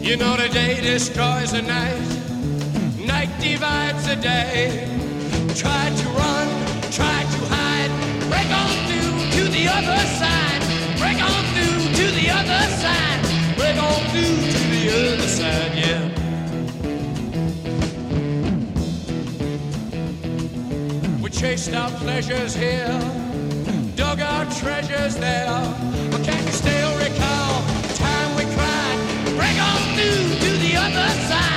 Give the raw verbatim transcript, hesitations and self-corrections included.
You know the day destroys the night, night divides the day. Try to run, try to hide, break on through to the other side. Break on through to the other side. Break on through to the other side, yeah. We chased our pleasures here, dug our treasures there. But can you still recall the time we cried? Break on through to the other side.